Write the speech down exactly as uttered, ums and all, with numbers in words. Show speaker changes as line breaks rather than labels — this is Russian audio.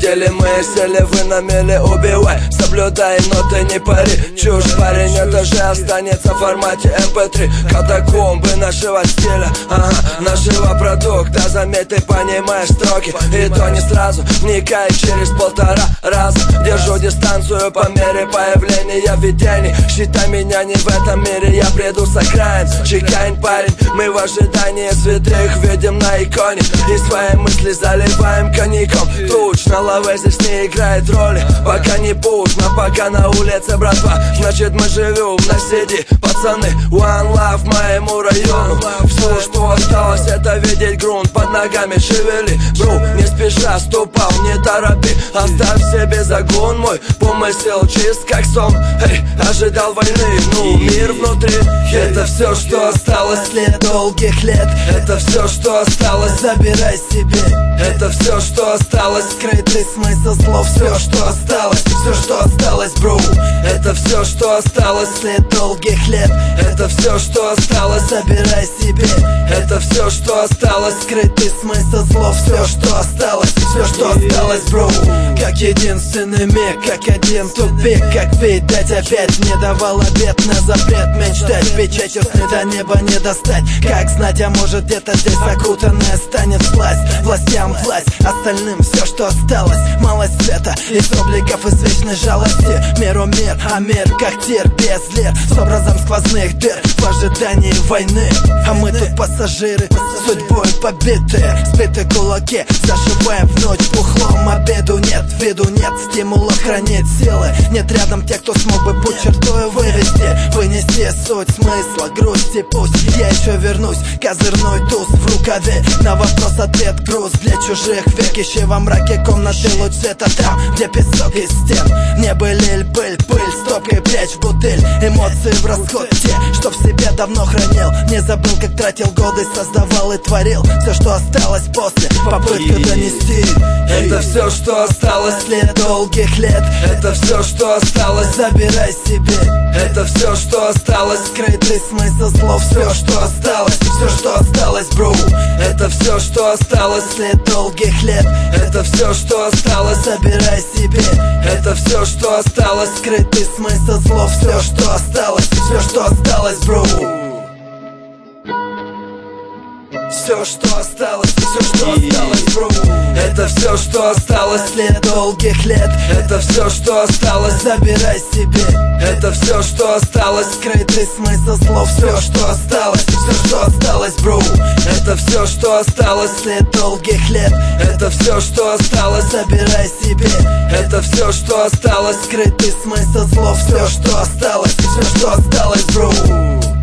видели мы, сели вы на мели, убивай, соблюдай, но ты не пари. Чушь, парень, это же останется в формате эм пэ три. Катакомбы нашего стиля, ага, нашего продукта. Заметь, ты понимаешь строки, и то не сразу, вникай через полтора раза. Держу дистанцию по мере появления видений. Считай меня не в этом мире, я приду с окраин. Чекань, парень, мы в ожидании святых видим на иконе. И свои мысли заливаем коньяком. Туч на лаве здесь не играет роли. Пока не поздно, пока на улице братва, значит мы живем на седи. Пацаны, one love моему району. Все, что осталось, это видеть грунт под ногами. Шевели, бру, не спеша ступал, не торопи. Оставь себе загон мой, помысел чист как сон. Эй, ожидал войны, ну мир внутри. Это все, что осталось след долгих лет. Это все, что осталось, забирай себе. Это все, что осталось, скрытый смысл слов. Все, что осталось, все, что осталось, бро. Это все, что осталось след долгих лет. Это все, что осталось, забирай себе. Это все, что осталось, скрытый смысл слов. Все, что осталось, все, что осталось, бро. Как единственный миг, как один тупик. Как видать, опять не давал обет на запрет мечтать. Печатью сны до неба не достать. Как знать, а может где-то здесь закутанная станет власть. Властям власть, остальным все, что осталось. Малость света из обликов извечной жалости. Миру мир, а мир как тир без лир, с образом сквозных дыр в ожидании войны. А мы тут пассажиры, судьбой побитые. Сбиты кулаки, зашиваем в ночь бухлом. Обеду нет, виду нет, стимулов хранить силы. Нет рядом тех, кто смог бы путь чертою вывести. Вынести суть смысла, грусти пусть. Я еще вернусь, козырной туз в рукаве. На вопрос ответ груз для чужих век. Ищи во мраке комнаты луч света там, где песок из стен. Не быль, пыль, пыль, стопкой прячь в бутыль. Эмоции в расход, те, что в себе давно хранил. Не забыл, как тратил годы, создавал и творил. Все, что осталось после, попытка донести. Это все, что осталось след долгих лет. Это все, что осталось, забирай себе. Это все, что осталось, скрытый смысл слов. Все, что осталось, все, что осталось, бро. Это все, что осталось след долгих лет. Это все, что осталось, забирай себе. Это все, что осталось, скрытый смысл слов. Все, что осталось, все, что осталось, бро. Все, что осталось, все, что осталось, бро. Это все, что осталось след долгих лет. Это все, что осталось, забирай себе. Это все, что осталось, скрытый смысл слов. Все, что осталось, все, что осталось, бро. Это все, что осталось след долгих лет. Это все, что осталось, забирай себе. Это все, что осталось, скрытый смысл слов. Все, что осталось, все, что осталось, бро.